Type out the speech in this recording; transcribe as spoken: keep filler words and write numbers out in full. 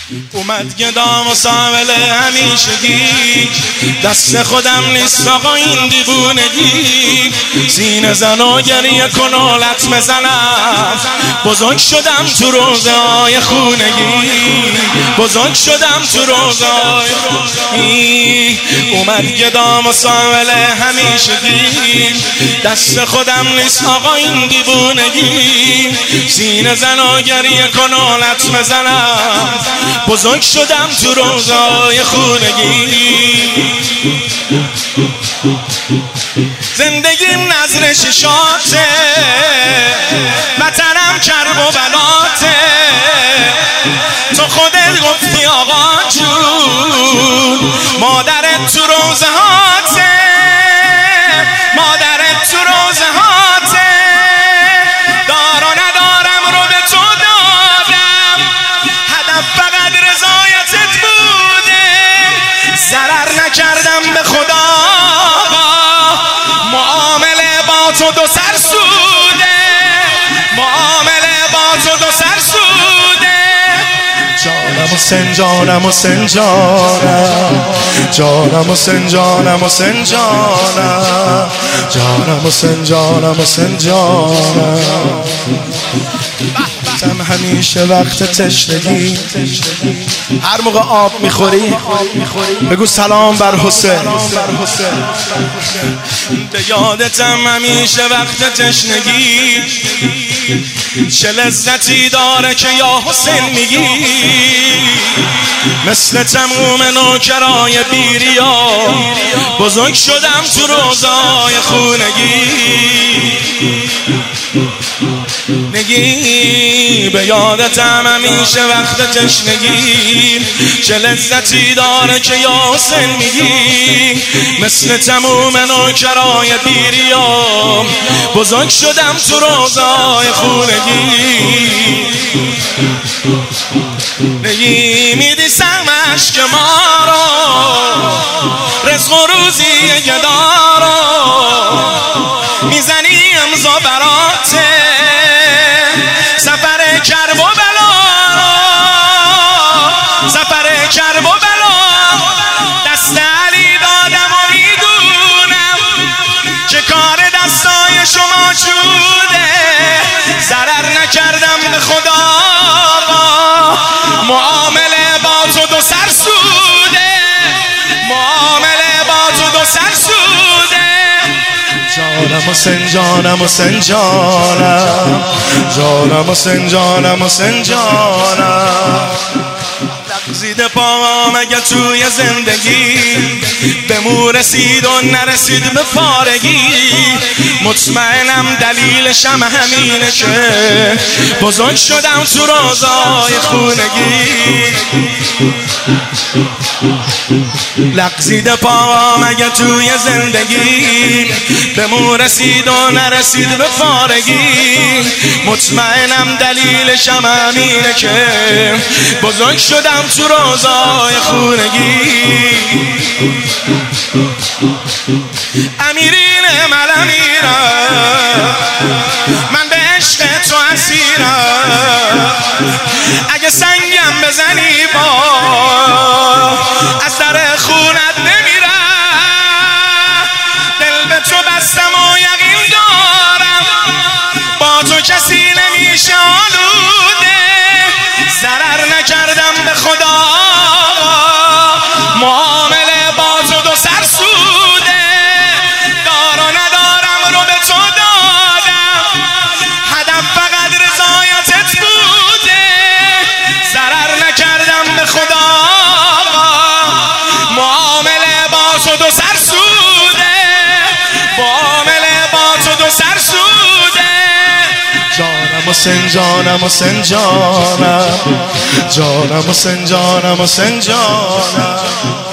اومد گدام و ساول همیشگی، دست خودم نیست آقا این دیوونگی. سینه زن و گریه کن و لطمه زنم، بزرگ شدم تو روزه های خونگی، بزرگ شدم تو روزه های خونگی. اومد گدام و ساول همیشگی، دست خودم نیست آقا این دیوونگی. سینه زن و گریه کن و لطمه زنم، بزرگ شدم تو روزای خونگی. زندگیم نظر شیشاته، وطنم کرب و بلاته. تو خودت گفتی آقا جون، مادرت تو روزه هاته، مادرت تو روزه هاته. دار و ندارم رو به تو دادم، هدف فقط رضایتت بوده. ضرر نکردم به خدا، معامله با تو دو سر سوده، معامله با تو دو سر سوده. جانم و سنجانم و سنجانم، جانم و سنجانم و سنجانم، جانم و سنجانم و سنجانم. هم همیشه وقت تشنگی، هر موقع آب میخوری بگو سلام بر حسین. به یادتم همیشه وقت تشنگی، چه لذتی داره که یا حسین میگی. مثل تموم نوکرای بیریا، بزرگ شدم تو روزای خونگی. نگی به یادتم همیشه وقت تشنگی، چه لذتی داره که یا حسین میگی. مثل تموم نوکرای بیریا، بزرگ شدم تو روزای خونگی. نگی میدی سهم عشق ما رو، رزق و روزی گدا رو میزنی امضا براته. سفر کرب و بلا، سفر کرب و بلا، دست علی دادم و میدونم که کار دستای شما چوده. ضرر نکردم به خدا، معامله با تو دو سر سوده، معامله با تو دو سر سوده. جانم و سنجانم و سنجانم، جانم و سنجانم و سنجانم. لغزیده پاهم اگه توی زندگی به مو رسید و نرسید به پارگی. مطمئنم دلیلشم همینه که بزرگ شدم تو روزای خونگی. لغزیده پاهم اگه توی زندگی به مو رسید و نرسید به پارگی. مطمئنم دلیلشم همینه که بزرگ شدم تو روزای خونگی. امیرین من امیرم، من به عشق تو اسیرم. اگه سنگم بزنی با از در خونت نمیرم. دل به تو بستم و یقین دارم با تو کسی نمیشه آلوده. ضرر نکردم به خدا، معامله با تو دو سر سوده. دار و ندارم رو به تو دادم، هدف فقط رضایتت بوده. ضرر نکردم به خدا، معامله با تو دو سر سوده، معامله با تو دو سر سوده. جانم و سنجانم و سنجانم، جانم و سنجانم و سنجانم.